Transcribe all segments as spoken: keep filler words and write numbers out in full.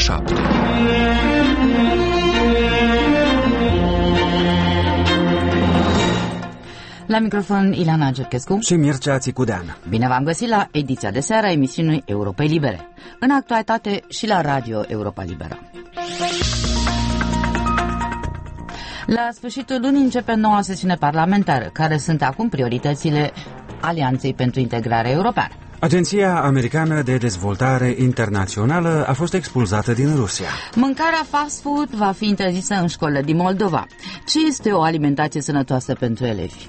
șapte. La microfon Ileana Gerchescu și Mircea Țicudean. Bine v-am găsit la ediția de seară a emisiunii Europei Libere, în actualitate și la Radio Europa Liberă. La sfârșitul lunii începe noua sesiune parlamentară. Care sunt acum prioritățile Alianței pentru Integrare Europeană? Agenția Americană de Dezvoltare Internațională a fost expulzată din Rusia. Mâncarea fast food va fi interzisă în școlile din Moldova. Ce este o alimentație sănătoasă pentru elevi?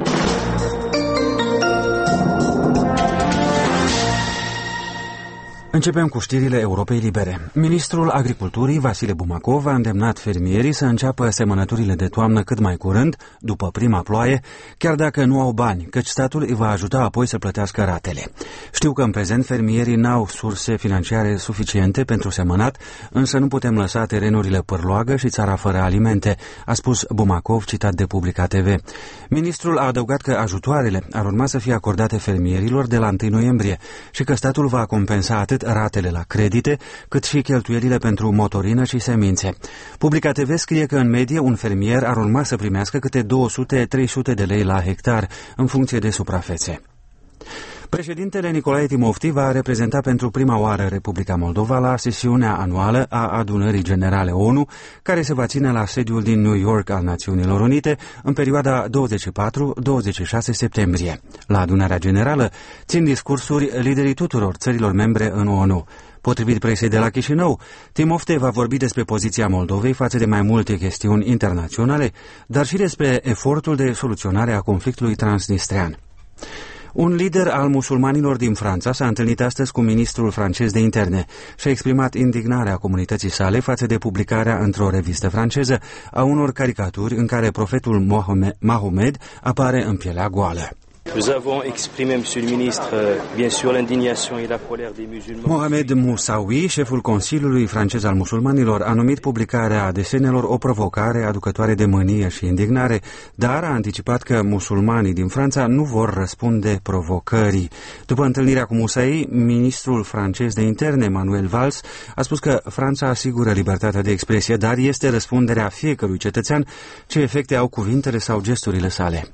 Începem cu știrile Europei Libere. Ministrul Agriculturii, Vasile Bumacov, a îndemnat fermierii să înceapă semănăturile de toamnă cât mai curând, după prima ploaie, chiar dacă nu au bani, căci statul îi va ajuta apoi să plătească ratele. Știu că în prezent fermierii n-au surse financiare suficiente pentru semănat, însă nu putem lăsa terenurile pârloagă și țara fără alimente, a spus Bumacov, citat de Publica T V. Ministrul a adăugat că ajutoarele ar urma să fie acordate fermierilor de la întâi noiembrie și că statul va compensa atât ratele la credite, cât și cheltuielile pentru motorină și semințe. Publica T V scrie că în medie un fermier ar urma să primească câte două sute - trei sute de lei la hectar, în funcție de suprafețe. Președintele Nicolae Timofti va reprezenta pentru prima oară Republica Moldova la sesiunea anuală a Adunării Generale O N U, care se va ține la sediul din New York al Națiunilor Unite în perioada douăzeci și patru - douăzeci și șase septembrie. La adunarea generală țin discursuri liderii tuturor țărilor membre în O N U. Potrivit presei de la Chișinău, Timofte va vorbi despre poziția Moldovei față de mai multe chestiuni internaționale, dar și despre efortul de soluționare a conflictului transnistrean. Un lider al musulmanilor din Franța s-a întâlnit astăzi cu ministrul francez de interne și a exprimat indignarea comunității sale față de publicarea într-o revistă franceză a unor caricaturi în care profetul Mahomed apare în pielea goală. Nous avons exprimé, monsieur le ministre, bien sûr, l'indignation et la colère des musulmans. Mohamed Moussaoui, șeful Consiliului francez al musulmanilor, a numit publicarea desenelor o provocare aducătoare de mânie și indignare, dar a anticipat că musulmanii din Franța nu vor răspunde provocării. După întâlnirea cu Moussaoui, ministrul francez de interne, Manuel Valls, a spus că Franța asigură libertatea de expresie, dar este răspunderea fiecărui cetățean ce efecte au cuvintele sau gesturile sale.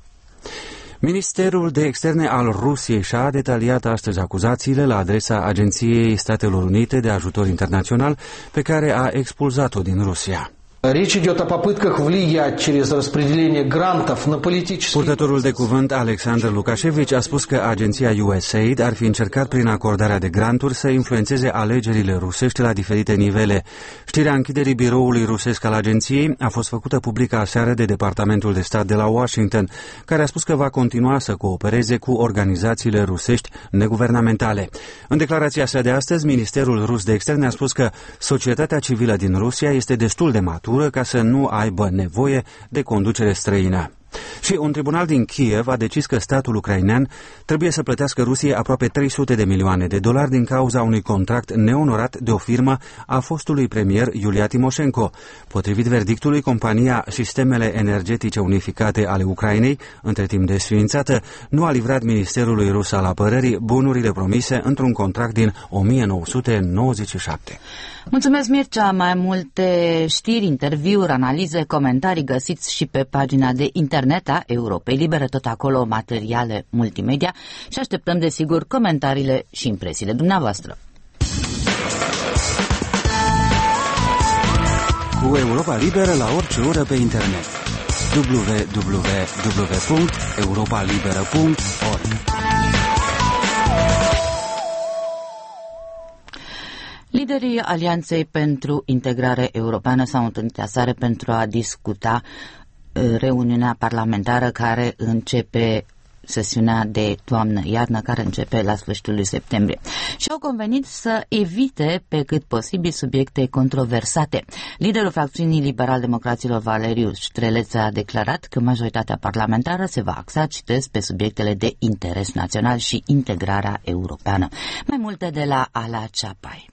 Ministerul de Externe al Rusiei și-a detaliat astăzi acuzațiile la adresa Agenției Statelor Unite de Ajutor Internațional, pe care a expulzat-o din Rusia. Rечь идет о попытках влиять через распределение грантов на политические... Purtătorul de cuvânt Alexander Lukashevici a spus că agenția U S A I D ar fi încercat prin acordarea de granturi să influențeze alegerile rusești la diferite nivele. Știrea închiderii biroului rusesc al agenției a fost făcută publică aseară de Departamentul de Stat de la Washington, care a spus că va continua să coopereze cu organizațiile rusești neguvernamentale. În declarația sa de astăzi, Ministerul Rus de Externe a spus că societatea civilă din Rusia este destul de matură ca să nu aibă nevoie de conducere străină. Și un tribunal din Kiev a decis că statul ucrainean trebuie să plătească Rusiei aproape trei sute de milioane de dolari din cauza unui contract neonorat de o firmă a fostului premier Iulia Timoșenko. Potrivit verdictului, compania Sistemele Energetice Unificate ale Ucrainei, între timp desființată, nu a livrat Ministerului Rus al Apărării bunurile promise într-un contract din o mie nouă sute nouăzeci și șapte. Mulțumesc, Mircea. Mai multe știri, interviuri, analize, comentarii găsiți și pe pagina de internet a Europei Libere, tot acolo materiale multimedia, și așteptăm, desigur, comentariile și impresiile dumneavoastră. Cu Europa Liberă la orice oră pe internet. w w w punct europa liberă punct org. Liderii Alianței pentru Integrare Europeană s-au întâlnit aseară pentru a discuta reuniunea parlamentară care începe sesiunea de toamnă-iarnă, care începe la sfârșitul lui septembrie. Și au convenit să evite pe cât posibil subiecte controversate. Liderul fracțiunii liberal-democraților, Valeriu Ștreleț, a declarat că majoritatea parlamentară se va axa, citesc, pe subiectele de interes național și integrarea europeană. Mai multe de la Ala Ceapai.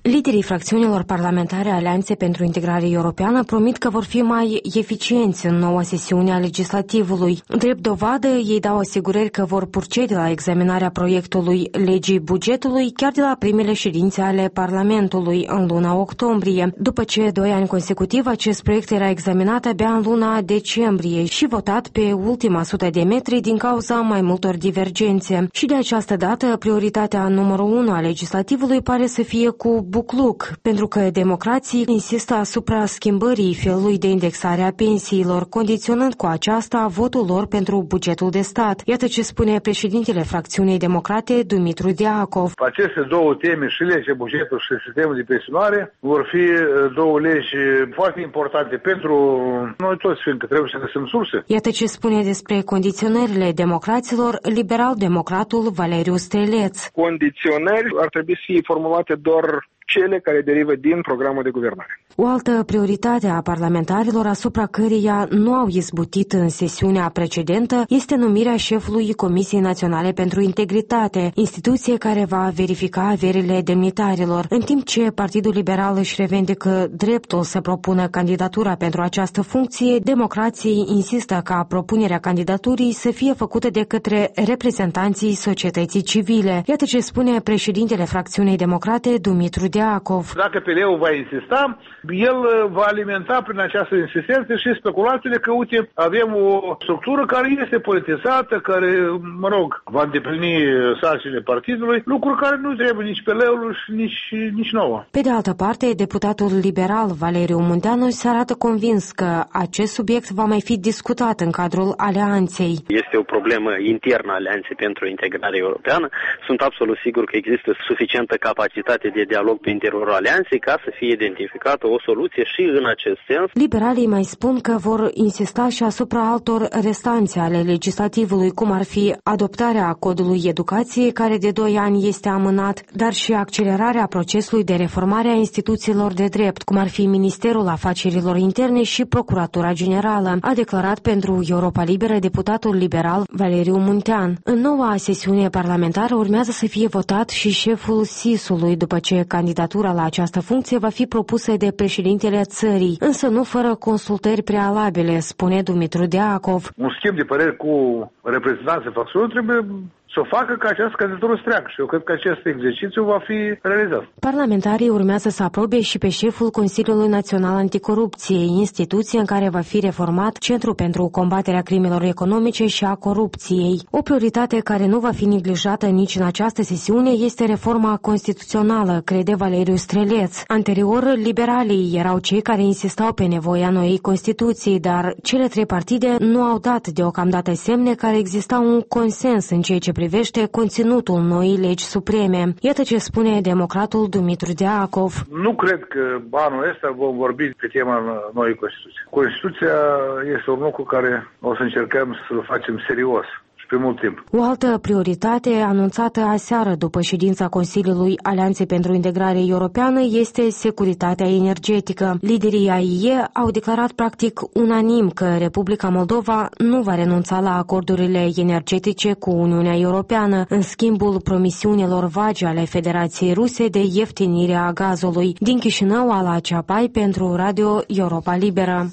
Liderii fracțiunilor parlamentare Alianței pentru Integrare Europeană promit că vor fi mai eficienți în noua sesiune a legislativului. Drept dovadă, ei dau asigurări că vor procede la examinarea proiectului legii bugetului chiar de la primele ședințe ale Parlamentului în luna octombrie, după ce doi ani consecutiv acest proiect era examinat abia în luna decembrie și votat pe ultima sută de metri din cauza mai multor divergențe. Și de această dată, prioritatea numărul unu a legislativului pare să fie cu bucluc, pentru că democrații insistă asupra schimbării felului de indexare a pensiilor, condiționând cu aceasta votul lor pentru bugetul de stat. Iată ce spune președintele fracțiunii democrate, Dumitru Deacov. Aceste două teme, și legea bugetul și sistemul de pensionare, vor fi două legi foarte importante pentru noi toți, fiindcă trebuie să găsim surse. Iată ce spune despre condiționările democraților liberal-democratul Valeriu Streleț. Condiționări ar trebui să fie formulate doar cele care derivă din programul de guvernare. O altă prioritate a parlamentarilor asupra căreia nu au izbutit în sesiunea precedentă este numirea șefului Comisiei Naționale pentru Integritate, instituție care va verifica averile demnitarilor. În timp ce Partidul Liberal își revendică dreptul să propună candidatura pentru această funcție, democrații insistă ca propunerea candidaturii să fie făcută de către reprezentanții societății civile. Iată ce spune președintele fracțiunii democrate, Dumitru Deacov. Dacă P L-ul va insista, el va alimenta prin această insistență și speculațiile că, uite, avem o structură care este politizată, care, mă rog, va îndeplini sarcinile partidului, lucruri care nu trebuie nici P L-ului și nici, nici nouă. Pe de altă parte, deputatul liberal Valeriu Munteanu se arată convins că acest subiect va mai fi discutat în cadrul alianței. Este o problemă internă a Alianței pentru Integrare Europeană. Sunt absolut sigur că există suficientă capacitate de dialog pe interiorul alianței ca să fie identificată o soluție și în acest sens. Liberalii mai spun că vor insista și asupra altor restanțe ale legislativului, cum ar fi adoptarea codului educației, care de doi ani este amânat, dar și accelerarea procesului de reformare a instituțiilor de drept, cum ar fi Ministerul Afacerilor Interne și Procuratura Generală, a declarat pentru Europa Liberă deputatul liberal Valeriu Muntean. În noua sesiune parlamentară urmează să fie votat și șeful S I S-ului, după ce candidatura la această funcție va fi propusă de președintele țării, însă nu fără consultări prealabile, spune Dumitru Deacov. Un schimb de păreri cu reprezentanții facțiunii trebuie să o facă ca această candidatură să treacă și eu cred că acest exercițiu va fi realizat. Parlamentarii urmează să aprobe și pe șeful Consiliului Național Anticorupție, instituție în care va fi reformat Centrul pentru combaterea crimelor economice și a corupției. O prioritate care nu va fi neglijată nici în această sesiune este reforma constituțională, crede Valeriu Streleț. Anterior, liberalii erau cei care insistau pe nevoia noii Constituții, dar cele trei partide nu au dat deocamdată semne că exista un consens în ceea ce privește conținutul noii legi supreme. Iată ce spune democratul Dumitru Deacov. Nu cred că anul ăsta vom vorbi pe tema noii Constituții. Constituția este un lucru care o să încercăm să-l facem serios. Pe mult timp. O altă prioritate anunțată aseară după ședința Consiliului Alianței pentru Integrare Europeană este securitatea energetică. Liderii A I E au declarat practic unanim că Republica Moldova nu va renunța la acordurile energetice cu Uniunea Europeană în schimbul promisiunilor vagi ale Federației Ruse de ieftinire a gazului. Din Chișinău, Ala Ceapai pentru Radio Europa Liberă.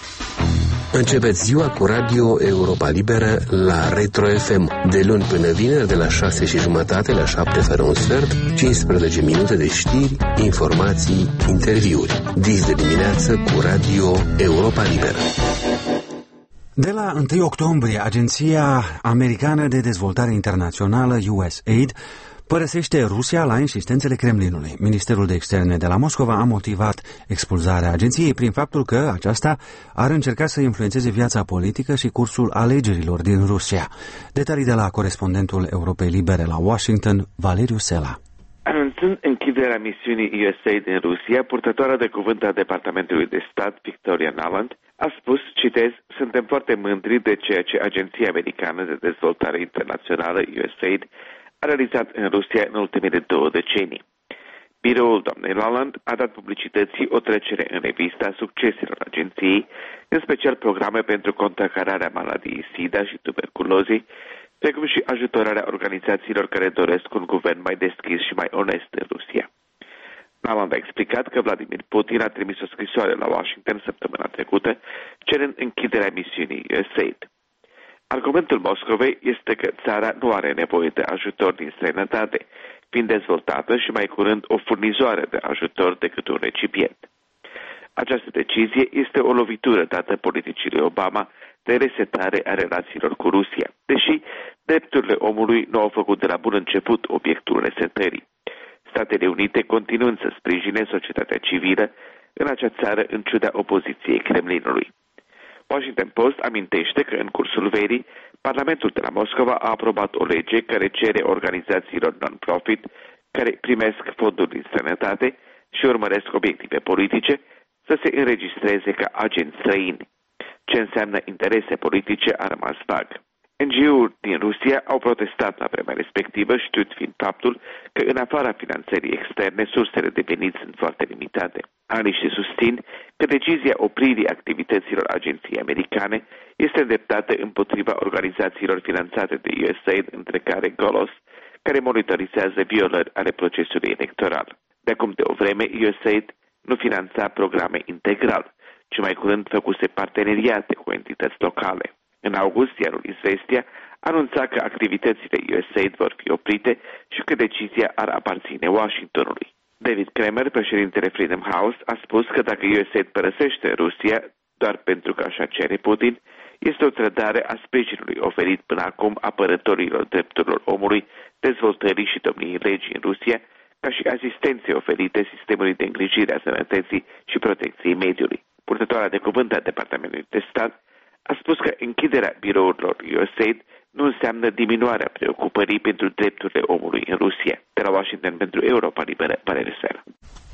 Începeți ziua cu Radio Europa Liberă la Retro F M, de luni până vineri, de la șase și jumătate la șapte fără un sfert, cincisprezece minute de știri, informații, interviuri. Dis de dimineață cu Radio Europa Liberă. De la întâi octombrie, Agenția Americană de Dezvoltare Internațională, U S A I D, părăsește Rusia la insistențele Kremlinului. Ministerul de Externe de la Moscova a motivat expulzarea agenției prin faptul că aceasta ar încerca să influențeze viața politică și cursul alegerilor din Rusia. Detalii de la corespondentul Europei Libere la Washington, Valeriu Sela. Anunțând închiderea misiunii U S A I D în Rusia, purtătoarea de cuvânt a Departamentului de Stat, Victoria Nuland, a spus, citez, suntem foarte mândri de ceea ce Agenția Americană de Dezvoltare Internațională, U S A I D, a realizat în Rusia în ultimele două decenii. Biroul doamnei Nuland a dat publicității o trecere în revistă a succeselor agenției, în special programe pentru contracararea maladiei SIDA și tuberculozei, precum și ajutorarea organizațiilor care doresc un guvern mai deschis și mai onest în Rusia. Naland a explicat că Vladimir Putin a trimis o scrisoare la Washington săptămâna trecută, cerând închiderea misiunii U S A I D. Argumentul Moscovei este că țara nu are nevoie de ajutor din străinătate, fiind dezvoltată și mai curând o furnizoare de ajutor decât un recipient. Această decizie este o lovitură dată politicii lui Obama de resetare a relațiilor cu Rusia, deși drepturile omului nu au făcut de la bun început obiectul resetării. Statele Unite continuând să sprijine societatea civilă în acea țară în ciuda opoziției Kremlinului. Washington Post amintește că în cursul verii, Parlamentul de la Moscova a aprobat o lege care cere organizațiilor non-profit care primesc fonduri din străinătate și urmăresc obiective politice să se înregistreze ca agenți străini. Ce înseamnă interese politice a rămas vag. N G O-uri din Rusia au protestat la vremea respectivă, știut fiind faptul că în afara finanțării externe, sursele de venit sunt foarte limitate. Analiștii susțin că decizia opririi activităților agenției americane este îndreptată împotriva organizațiilor finanțate de U S A I D, între care Golos, care monitorizează violări ale procesului electoral. De acum de o vreme, U S A I D nu finanța programe integral, ci mai curând făcuse parteneriate cu entități locale. În august, iarul Izvestia anunța că activitățile U S A I D vor fi oprite și că decizia ar aparține Washingtonului. David Kramer, președintele Freedom House, a spus că dacă U S A I D părăsește Rusia doar pentru că așa cere Putin, este o trădare a sprijinului oferit până acum apărătorilor drepturilor omului, dezvoltării și domniei legii în Rusia, ca și asistențe oferite sistemului de îngrijire a sănătății și protecției mediului. Purtătoarea de cuvânt a Departamentului de Stat a spus că închiderea birourilor U S A I D nu înseamnă diminuarea preocupării pentru drepturile omului în Rusia. De la Washington pentru Europa Liberă, Valerie Sfera.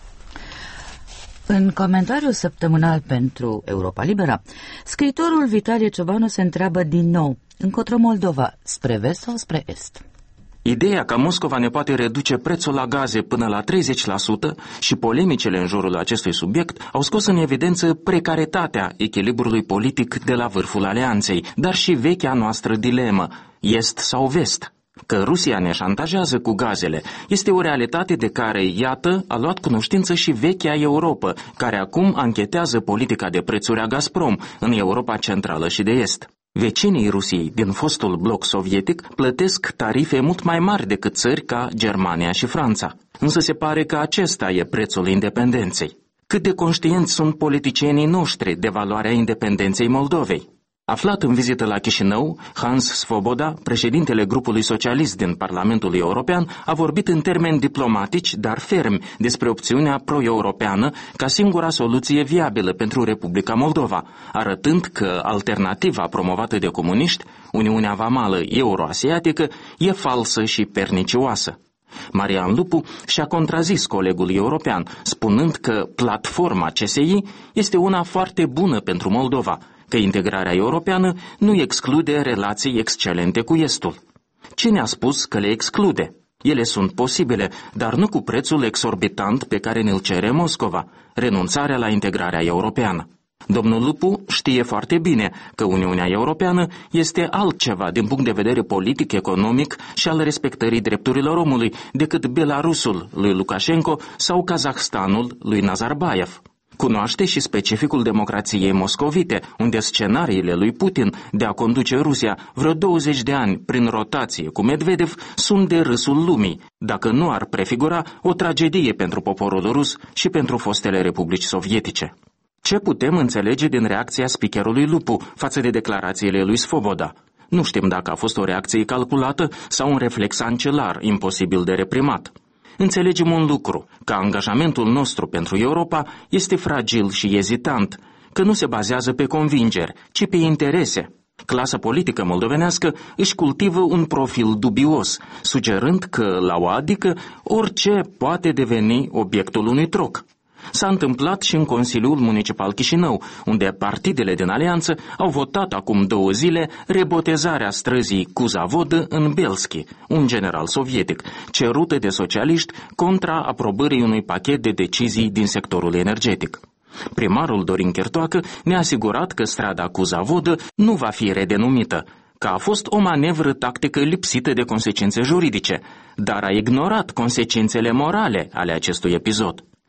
În comentariul săptămânal pentru Europa Liberă, scriitorul Vitalie Ciobanu se întreabă din nou, încotro Moldova, spre vest sau spre est? Ideea că Moscova ne poate reduce prețul la gaze până la treizeci la sută și polemicele în jurul acestui subiect au scos în evidență precaritatea echilibrului politic de la vârful alianței, dar și vechea noastră dilemă, est sau vest. Că Rusia ne șantajează cu gazele este o realitate de care, iată, a luat cunoștință și vechea Europa, care acum anchetează politica de prețuri a Gazprom în Europa Centrală și de Est. Vecinii Rusiei din fostul bloc sovietic plătesc tarife mult mai mari decât țări ca Germania și Franța. Însă se pare că acesta e prețul independenței. Cât de conștienți sunt politicienii noștri de valoarea independenței Moldovei? Aflat în vizită la Chișinău, Hans Svoboda, președintele grupului socialist din Parlamentul European, a vorbit în termeni diplomatici, dar fermi, despre opțiunea pro-europeană ca singura soluție viabilă pentru Republica Moldova, arătând că alternativa promovată de comuniști, Uniunea Vamală Euroasiatică, e falsă și pernicioasă. Marian Lupu și-a contrazis colegul european, spunând că platforma C S I este una foarte bună pentru Moldova, că integrarea europeană nu exclude relații excelente cu Estul. Cine a spus că le exclude? Ele sunt posibile, dar nu cu prețul exorbitant pe care ne-l cere Moscova, renunțarea la integrarea europeană. Domnul Lupu știe foarte bine că Uniunea Europeană este altceva din punct de vedere politic, economic și al respectării drepturilor omului decât Belarusul lui Lukashenko sau Kazahstanul lui Nazarbayev. Cunoaște și specificul democrației moscovite, unde scenariile lui Putin de a conduce Rusia vreo douăzeci de ani prin rotație cu Medvedev sunt de râsul lumii, dacă nu ar prefigura o tragedie pentru poporul rus și pentru fostele republici sovietice. Ce putem înțelege din reacția speakerului Lupu față de declarațiile lui Svoboda? Nu știm dacă a fost o reacție calculată sau un reflex ancelar imposibil de reprimat. Înțelegem un lucru, că angajamentul nostru pentru Europa este fragil și ezitant, că nu se bazează pe convingeri, ci pe interese. Clasa politică moldovenească își cultivă un profil dubios, sugerând că, la o adică, orice poate deveni obiectul unui troc. S-a întâmplat și în Consiliul Municipal Chișinău, unde partidele din alianță au votat acum două zile rebotezarea străzii Cuzavodă în Belski, un general sovietic, cerută de socialiști contra aprobării unui pachet de decizii din sectorul energetic. Primarul Dorin Chertoacă ne-a asigurat că strada Cuzavodă nu va fi redenumită, că a fost o manevră tactică lipsită de consecințe juridice, dar a ignorat consecințele morale ale acestui episod.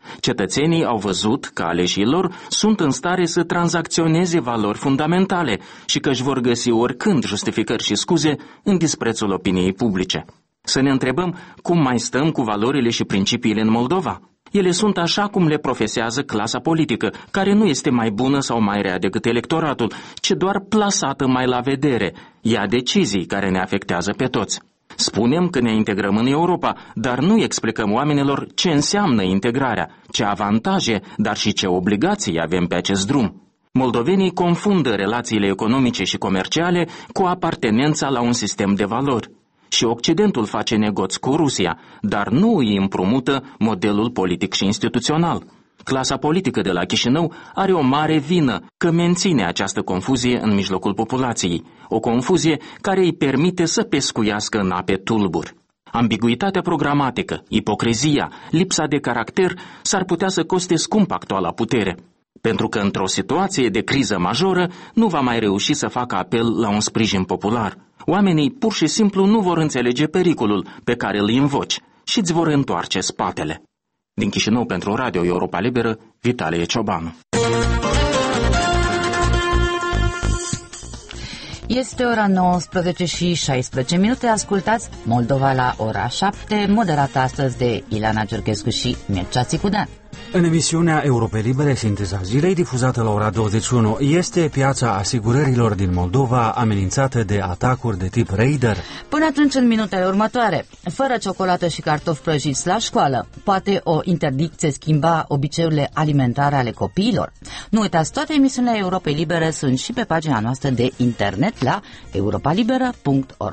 Cetățenii au văzut că aleșii lor sunt în stare să tranzacționeze valori fundamentale și că își vor găsi oricând justificări și scuze în disprețul opiniei publice. Să ne întrebăm cum mai stăm cu valorile și principiile în Moldova. Ele sunt așa cum le profesează clasa politică, care nu este mai bună sau mai rea decât electoratul, ci doar plasată mai la vedere, ia decizii care ne afectează pe toți. Spunem că ne integrăm în Europa, dar nu explicăm oamenilor ce înseamnă integrarea, ce avantaje, dar și ce obligații avem pe acest drum. Moldovenii confundă relațiile economice și comerciale cu apartenența la un sistem de valori. Și Occidentul face negoț cu Rusia, dar nu îi împrumută modelul politic și instituțional. Clasa politică de la Chișinău are o mare vină că menține această confuzie în mijlocul populației, o confuzie care îi permite să pescuiască în ape tulburi. Ambiguitatea programatică, ipocrizia, lipsa de caracter s-ar putea să coste scump actuala putere, pentru că într-o situație de criză majoră nu va mai reuși să facă apel la un sprijin popular. Oamenii pur și simplu nu vor înțelege pericolul pe care îl invoci și îți vor întoarce spatele. Din Chișinău pentru Radio Europa Liberă, Vitalie Ciobanu. Este ora nouăsprezece și șaisprezece minute, ascultați Moldova la ora șapte, moderată astăzi de Ileana Cerchescu și Mircea Țicudean. În emisiunea Europe Libere, Sinteza Zilei, difuzată la ora douăzeci și unu, este piața asigurărilor din Moldova amenințată de atacuri de tip raider? Până atunci, în minutele următoare, fără ciocolată și cartofi prăjiți la școală, poate o interdicție schimba obiceiurile alimentare ale copiilor? Nu uitați, toate emisiunile Europe Libere sunt și pe pagina noastră de internet la europa liberă punct org.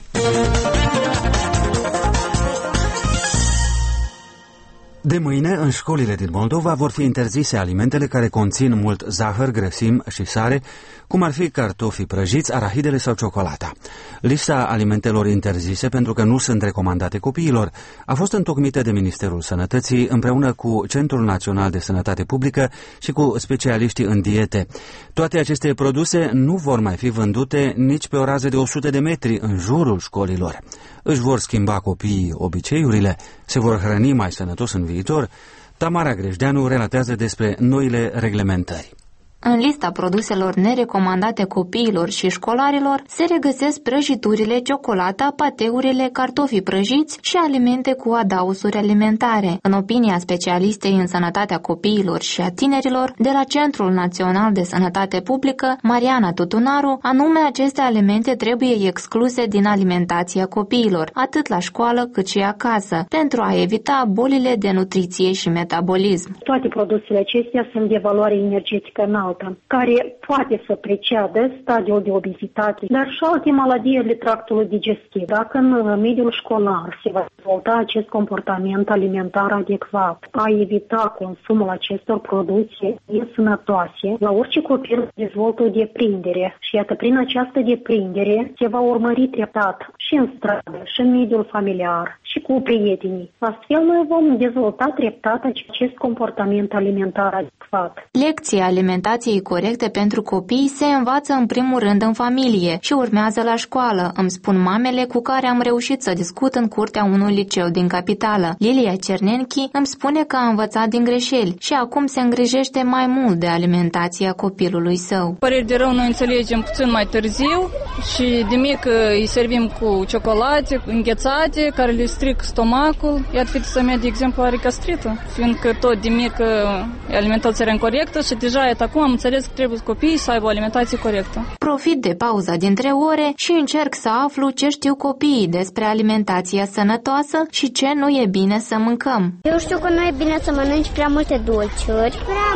De mâine, în școlile din Moldova vor fi interzise alimentele care conțin mult zahăr, grăsimi și sare, cum ar fi cartofii prăjiți, arahidele sau ciocolata. Lista alimentelor interzise, pentru că nu sunt recomandate copiilor, a fost întocmită de Ministerul Sănătății împreună cu Centrul Național de Sănătate Publică și cu specialiștii în diete. Toate aceste produse nu vor mai fi vândute nici pe o rază de o sută de metri în jurul școlilor. Își vor schimba copiii obiceiurile, se vor hrăni mai sănătos în viitor. Tamara Grejdeanu relatează despre noile reglementări. În lista produselor nerecomandate copiilor și școlarilor se regăsesc prăjiturile, ciocolata, pateurile, cartofii prăjiți și alimente cu adaosuri alimentare. În opinia specialistei în sănătatea copiilor și a tinerilor de la Centrul Național de Sănătate Publică, Mariana Tutunaru, anume aceste alimente trebuie excluse din alimentația copiilor, atât la școală cât și acasă, pentru a evita bolile de nutriție și metabolism. Toate produsele acestea sunt de valoare energetică înaltă, care poate să preceadă stadiul de obezitate, dar și alte maladii ale tractului digestiv. Dacă în mediul școlar se va dezvolta acest comportament alimentar adecvat, a evita consumul acestor produse nesănătoase, la orice copil dezvoltă o deprindere și iată, prin această deprindere se va urmări treptat și în stradă, și în mediul familiar, și cu prietenii. Astfel noi vom dezvolta treptat acest comportament alimentar adecvat. Lecții alimentației corecte pentru copii se învață în primul rând în familie și urmează la școală, îmi spun mamele cu care am reușit să discut în curtea unui liceu din capitală. Lilia Cernenchi îmi spune că a învățat din greșeli și acum se îngrijește mai mult de alimentația copilului său. Păreri de rău noi înțelegem puțin mai târziu și de mic îi servim cu ciocolate înghețate care le stric stomacul. Iar fetița mea, de exemplu, are gastrită, fiindcă tot de mic e alimentația incorectă și deja iată, acum am înțeles că trebuie copiii să aibă o alimentație corectă. Profit de pauza dintre ore și încerc să aflu ce știu copiii despre alimentația sănătoasă și ce nu e bine să mâncăm. Eu știu că nu e bine să mănânci prea multe dulciuri, prea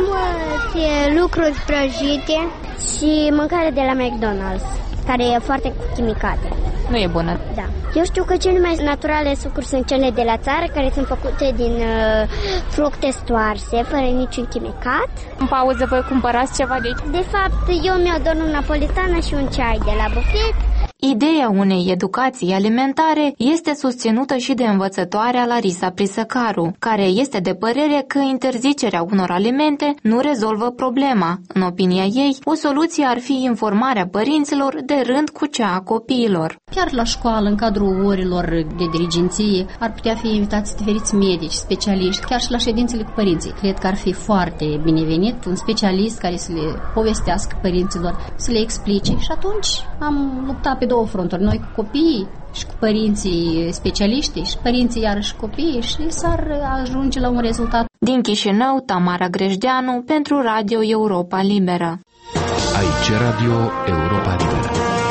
multe lucruri prăjite și mâncare de la McDonald's, care e foarte cu chimicate. Nu e bună. Da. Eu știu că cele mai naturale sucuri sunt cele de la țară, care sunt făcute din uh, fructe stoarse, fără niciun chimicat. În pauză voi cumpărați ceva de aici? De fapt, eu mi-au donat o napolitană și un ceai de la bufet. Ideea unei educații alimentare este susținută și de învățătoarea Larisa Prisăcaru, care este de părere că interzicerea unor alimente nu rezolvă problema. În opinia ei, o soluție ar fi informarea părinților de rând cu cea a copiilor. Chiar la școală, în cadrul orilor de dirigenție, ar putea fi invitați diferiți medici, specialiști, chiar și la ședințele cu părinții. Cred că ar fi foarte binevenit un specialist care să le povestească părinților, să le explice. Și atunci am luptat pe două fronturi, noi cu copiii și cu părinții specialiști și părinții iarăși copiii și s-ar ajunge la un rezultat. Din Chișinău, Tamara Grejdeanu pentru Radio Europa Liberă. Aici Radio Europa Liberă.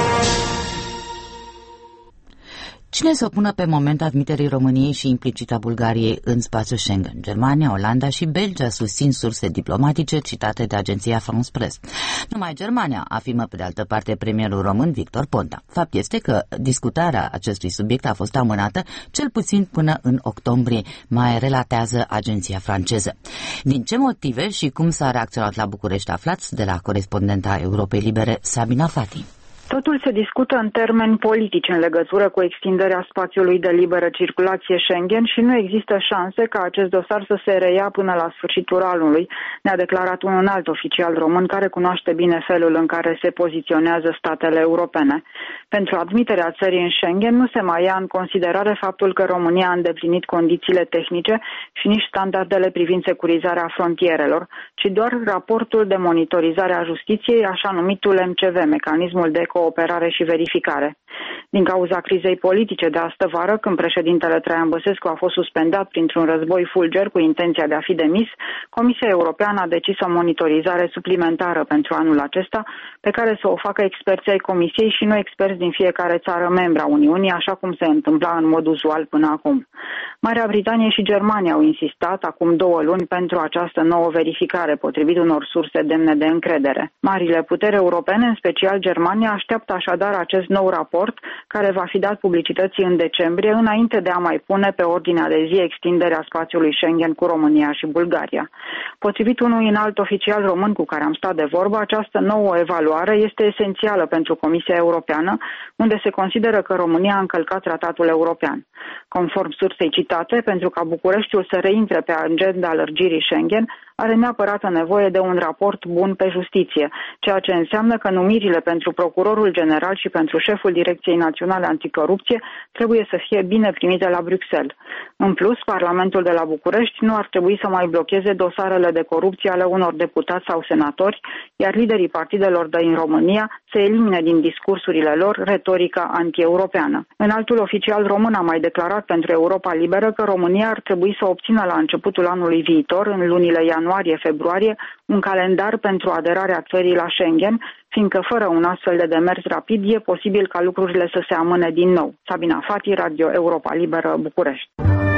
Cine se opună pe moment admiterii României și implicit a Bulgariei în spațiul Schengen? Germania, Olanda și Belgia susțin surse diplomatice citate de agenția France Press. Numai Germania, afirmă pe de altă parte premierul român Victor Ponta. Fapt este că discutarea acestui subiect a fost amânată cel puțin până în octombrie, mai relatează agenția franceză. Din ce motive și cum s-a reacționat la București, aflați de la corespondenta Europei Libere Sabina Fati. Totul se discută în termeni politici în legătură cu extinderea spațiului de liberă circulație Schengen și nu există șanse ca acest dosar să se reia până la sfârșitul anului, ne-a declarat un alt oficial român care cunoaște bine felul în care se poziționează statele europene. Pentru admiterea țării în Schengen nu se mai ia în considerare faptul că România a îndeplinit condițiile tehnice și nici standardele privind securizarea frontierelor, ci doar raportul de monitorizare a justiției, așa numitul M C V, mecanismul de cooperare și verificare. Din cauza crizei politice de astă vară, când președintele Traian Băsescu a fost suspendat printr-un război fulger cu intenția de a fi demis, Comisia Europeană a decis o monitorizare suplimentară pentru anul acesta, pe care să o facă experții ai Comisiei și nu experți din fiecare țară membra Uniunii, așa cum se întâmpla în mod uzual până acum. Marea Britanie și Germania au insistat acum două luni pentru această nouă verificare, potrivit unor surse demne de încredere. Marile puteri europene, în special Germania, așteaptă așadar acest nou raport, care va fi dat publicității în decembrie, înainte de a mai pune pe ordinea de zi extinderea spațiului Schengen cu România și Bulgaria. Potrivit unui înalt oficial român cu care am stat de vorbă, această nouă evaluare este esențială pentru Comisia Europeană, unde se consideră că România a încălcat tratatul european. Conform sursei citate, pentru ca Bucureștiul să reintre pe agenda lărgirii Schengen, are neapărat nevoie de un raport bun pe justiție, ceea ce înseamnă că numirile pentru procurorul general și pentru șeful Direcției Naționale Anticorupție trebuie să fie bine primite la Bruxelles. În plus, Parlamentul de la București nu ar trebui să mai blocheze dosarele de corupție ale unor deputați sau senatori, iar liderii partidelor din România să elimine din discursurile lor retorica anti-europeană. Înaltul oficial român a mai declarat pentru Europa Liberă că România ar trebui să obțină la începutul anului viitor, în lunile ianuarie-februarie, un calendar pentru aderarea țării la Schengen, fiindcă fără un astfel de demers rapid e posibil ca lucrurile să se amâne din nou. Sabina Fati, Radio Europa Liberă, București.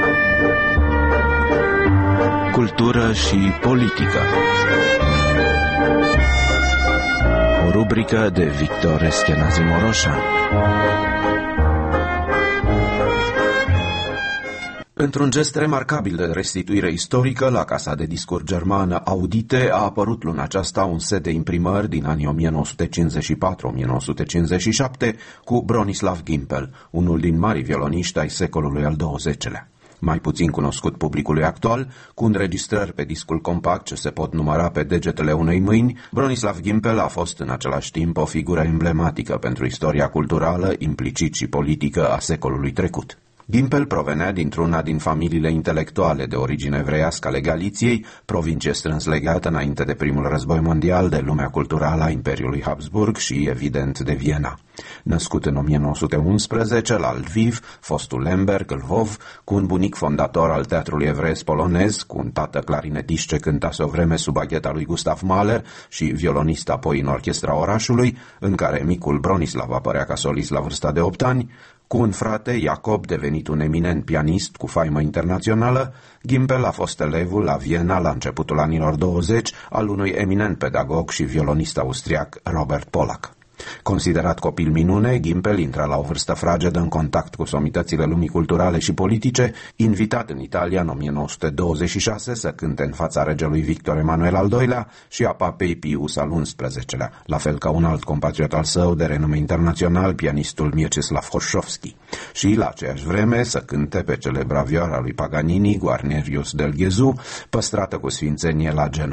Cultură și politică. O rubrică de Victor Eschenazi Moroșan. Într-un gest remarcabil de restituire istorică, la Casa de Discuri Germană Audite a apărut luna aceasta un set de imprimări din anii o mie nouă sute cincizeci și patru - o mie nouă sute cincizeci și șapte cu Bronislav Gimpel, unul din marii violoniști ai secolului al douăzecelea. Mai puțin cunoscut publicului actual, cu înregistrări pe discul compact ce se pot număra pe degetele unei mâini, Bronislav Gimpel a fost în același timp o figură emblematică pentru istoria culturală, implicit și politică a secolului trecut. Gimpel provenea dintr-una din familiile intelectuale de origine evreiască ale Galiției, provincie strâns legată înainte de primul război mondial de lumea culturală a Imperiului Habsburg și, evident, de Viena. Născut în o mie nouă sute unsprezece la Lviv, fostul Lemberg, Lvov, cu un bunic fondator al teatrului evreiesc polonez, cu un tată clarinetist ce cântase o vreme sub agheta lui Gustav Mahler și violonist apoi în orchestra orașului, în care micul Bronislav apărea ca solist la vârsta de opt ani, cu un frate, Jacob, devenit un eminent pianist cu faimă internațională, Gimpel a fost elevul la Viena la începutul anilor douăzeci al unui eminent pedagog și violonist austriac, Robert Pollack. Considerat copil minune, Gimpel intră la o vârstă fragedă în contact cu somitățile lumii culturale și politice, invitat în Italia în o mie nouă sute douăzeci și șase să cânte în fața regelui Victor Emanuel al doilea și a papei Pius al unsprezecelea, la fel ca un alt compatriot al său de renume internațional, pianistul Mieczysław Horszowski, și la aceeași vreme să cânte pe celebra vioara lui Paganini, Guarnerius del Gesù, păstrată cu sfințenie la Genova.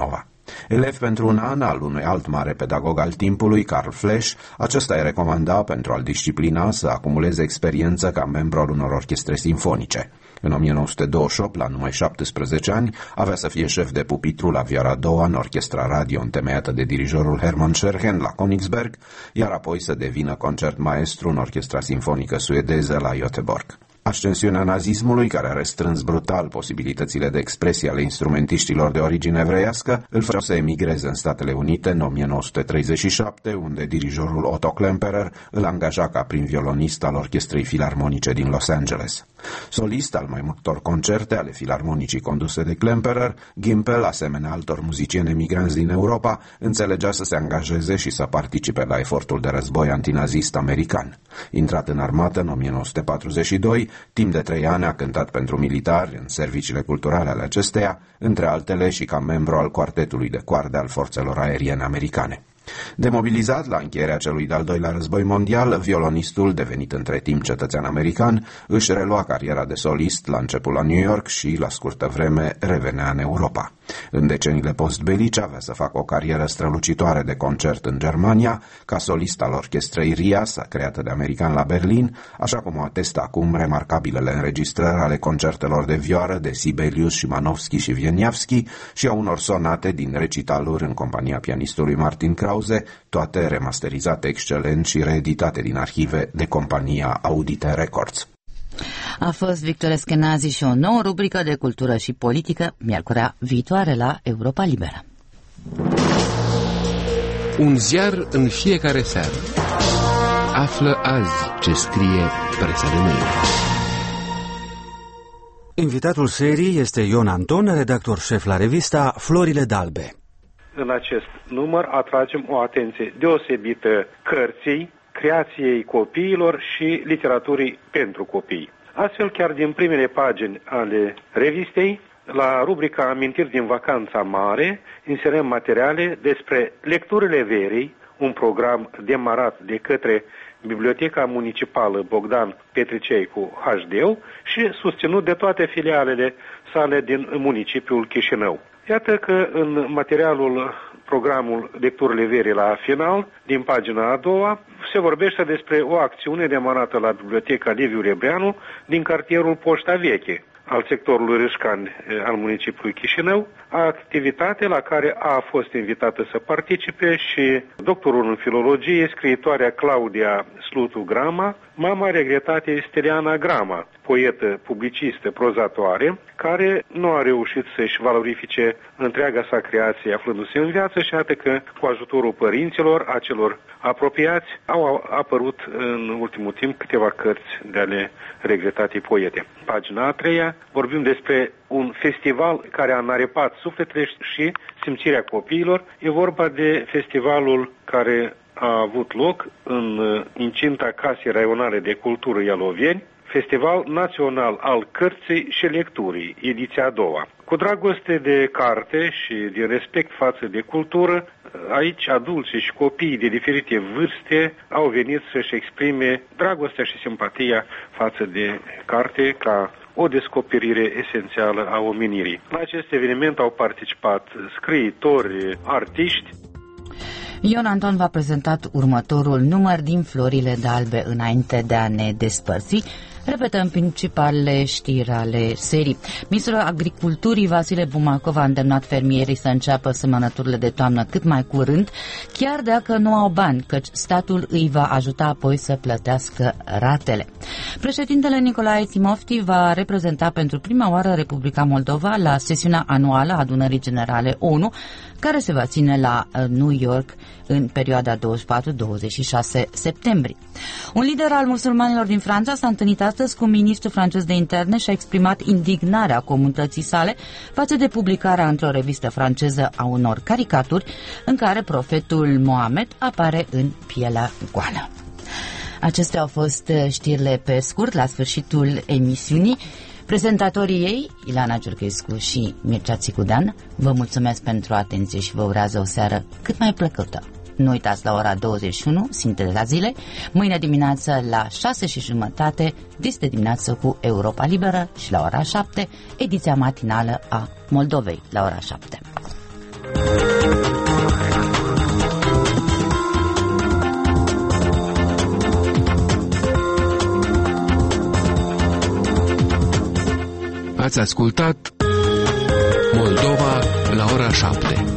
Elev pentru un an al unui alt mare pedagog al timpului, Carl Flesch, acesta îi recomanda pentru a-l disciplina să acumuleze experiență ca membru al unor orchestre simfonice. În o mie nouă sute douăzeci și opt, la numai șaptesprezece ani, avea să fie șef de pupitru la vioara a doua în orchestra radio întemeiată de dirijorul Hermann Scherchen la Königsberg, iar apoi să devină concertmaestru în orchestra simfonică suedeză la Göteborg. Ascensiunea nazismului, care a restrâns brutal posibilitățile de expresie ale instrumentiștilor de origine evreiască, îl făcea să emigreze în Statele Unite în o mie nouă sute treizeci și șapte, unde dirijorul Otto Klemperer îl angaja ca prim violonist al Orchestrei Filarmonice din Los Angeles. Solist al mai multor concerte ale filarmonicii conduse de Klemperer, Gimpel, asemenea altor muzicieni emigranți din Europa, înțelegea să se angajeze și să participe la efortul de război antinazist american. Intrat în armată în o mie nouă sute patruzeci și doi, timp de trei ani a cântat pentru militari în serviciile culturale ale acesteia, între altele și ca membru al quartetului de coarde al forțelor aeriene americane. Demobilizat la încheierea celui de-al doilea război mondial, violonistul, devenit între timp cetățean american, își relua cariera de solist la început la New York și, la scurtă vreme, revenea în Europa. În deceniile postbelice avea să facă o carieră strălucitoare de concert în Germania, ca solist al orchestrei Rias, creată de american la Berlin, așa cum o atestă acum remarcabilele înregistrări ale concertelor de vioară de Sibelius, Szymanowski și Wieniawski și a unor sonate din recitaluri în compania pianistului Martin Krause, toate remasterizate excelent și reeditate din arhive de compania Audite Records. A fost Victor Eschenazi și o nouă rubrică de cultură și politică, miercurea viitoare la Europa Liberă. Un ziar în fiecare seară. Află azi ce scrie presa de mâine. Invitatul serii este Ion Anton, redactor șef la revista Florile d'Albe. În acest număr atragem o atenție deosebită cărții, creației copiilor și literaturii pentru copii. Astfel, chiar din primele pagini ale revistei, la rubrica Amintiri din vacanța mare, inserăm materiale despre lecturile verii, un program demarat de către Biblioteca Municipală Bogdan Petricei cu H D și susținut de toate filialele sale din municipiul Chișinău. Iată că în materialul programul Lecturile verii la final, din pagina a doua, se vorbește despre o acțiune demarată la Biblioteca Liviu Rebreanu din cartierul Poșta Veche al sectorului Râșcani al municipiului Chișinău, activitate la care a fost invitată să participe și doctorul în filologie, scriitoarea Claudia Slutu Grama, mama regretatei Steliana Grama, poetă, publicistă, prozatoare, care nu a reușit să-și valorifice întreaga sa creație aflându-se în viață și iată că cu ajutorul părinților, a celor apropiați, au apărut în ultimul timp câteva cărți de ale regretatei poete. Pagina a treia, vorbim despre un festival care a înarepat sufletele și simțirea copiilor. E vorba de festivalul care a avut loc în incinta Casei Raionale de Cultură Ialoveni, Festival Național al Cărții și Lecturii, ediția a doua. Cu dragoste de carte și de respect față de cultură, aici adulții și copiii de diferite vârste au venit să-și exprime dragostea și simpatia față de carte ca o descoperire esențială a omenirii. La acest eveniment au participat scriitori, artiști. Ion Anton v-a prezentat următorul număr din Florile d'Albe înainte de a ne despărți. Repetăm principalele știri ale serii. Ministrul Agriculturii Vasile Bumacov a îndemnat fermierii să înceapă semănăturile de toamnă cât mai curând, chiar dacă nu au bani, căci statul îi va ajuta apoi să plătească ratele. Președintele Nicolae Timofti va reprezenta pentru prima oară Republica Moldova la sesiunea anuală a Adunării Generale O N U, care se va ține la New York în perioada douăzeci și patru douăzeci și șase septembrie. Un lider al musulmanilor din Franța s-a întâlnit astăzi cu ministrul francez de interne și a exprimat indignarea comunității sale față de publicarea într-o revistă franceză a unor caricaturi în care profetul Mohamed apare în pielea goală. Acestea au fost știrile pe scurt la sfârșitul emisiunii. Prezentatorii ei, Ilana Giurchescu și Mircea Țicudean, vă mulțumesc pentru atenție și vă urează o seară cât mai plăcută. Nu uitați, la ora douăzeci și unu, Sinteza Zilei, mâine dimineață la șase și jumătate, dis de dimineață cu Europa Liberă și la ora șapte, ediția matinală a Moldovei la ora șapte. Ați ascultat Moldova la ora șapte.